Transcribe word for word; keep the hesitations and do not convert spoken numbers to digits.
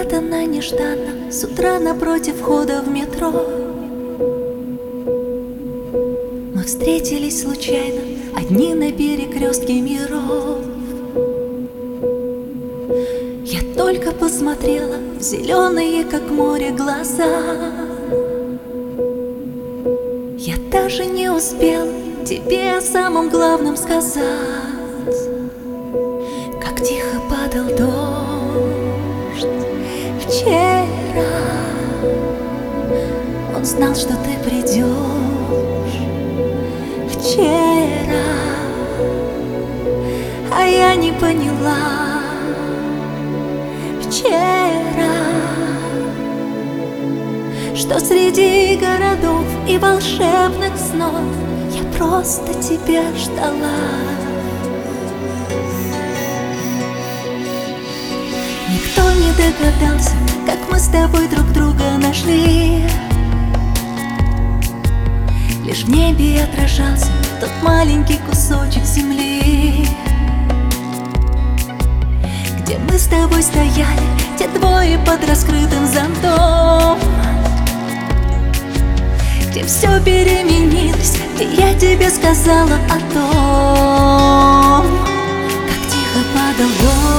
Негаданно, нежданно, с утра напротив входа в метро мы встретились случайно, одни на перекрестке миров. Я только посмотрела в зеленые, как море, глаза. Я даже не успела тебе о самом главном сказать. Как тихо падал дождь вчера. Он знал, что ты придешь вчера, а я не поняла вчера, что среди городов и волшебных снов я просто тебя ждала. Никто не догадался, как мы с тобой друг друга нашли. Лишь в небе отражался тот маленький кусочек земли, где мы с тобой стояли, те двое под раскрытым зонтом, где все переменилось, и я тебе сказала о том, как тихо падал дождь